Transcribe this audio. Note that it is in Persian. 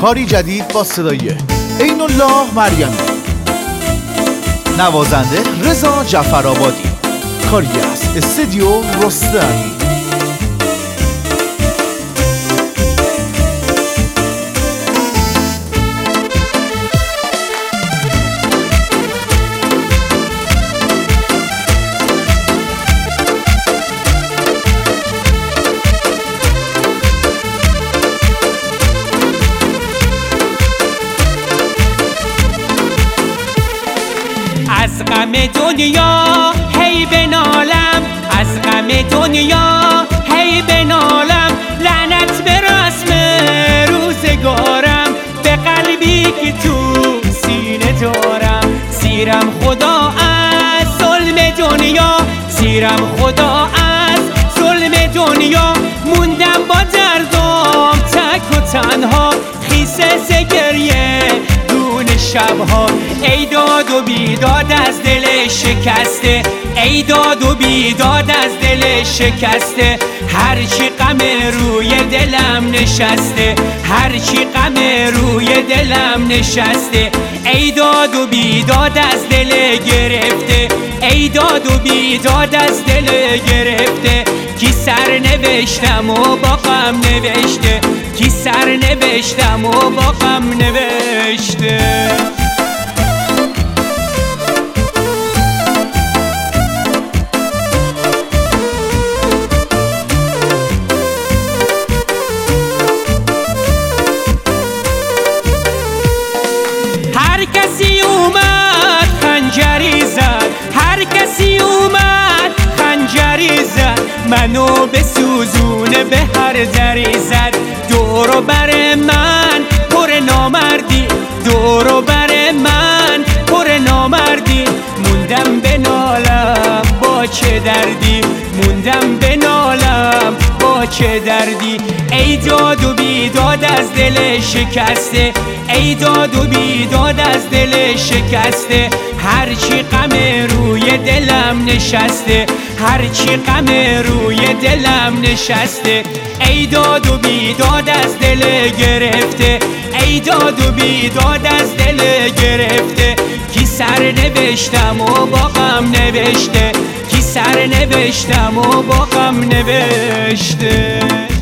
کاری جدید با صدای عین الله مریمی، نوازنده رضا جعفرآبادی، کاری از استودیو رستمی. از غم دنیا هی بنالم، از غم دنیا هی بنالم، لعنت به رسم روزگارم، به قلبی که تو سینه دارم. سیرم خدا از ظلم دنیا، سیرم خدا از ظلم دنیا، موندم با دردم تک و تنها، خیسه ز گریه شبها. ای داد و بیداد از دل شکسته، ای داد و بیداد از دل شکسته، هرچی غم روی دلم نشسته، هرچی غم روی دلم نشسته. ای داد و بیداد از دل گرفته، ای داد و بیداد از دل گرفته، کی سر نوشتم و با غم نوشته، کی سر نوشتم و با غم نوشته. هر کسی اومد خنجری زد، هر کسی اومد خنجری زد، منو به سوزونه به هر دری زد. دور و بر من پر نامردی، دور و بر من پر نامردی، موندم به نالم با چه دردی، موندم به نالم با چه دردی. ای داد و بیداد از دل شکسته، ای داد و بیداد از دل شکسته، هرچی غم روی دلم نشسته، هرچی غم روی دلم نشسته. ای داد و بیداد از دل گرفته، ای داد و بیداد از دل گرفته، کی سر نوشتم و با غم نوشته، کی سر نوشتم و با غم نوشته.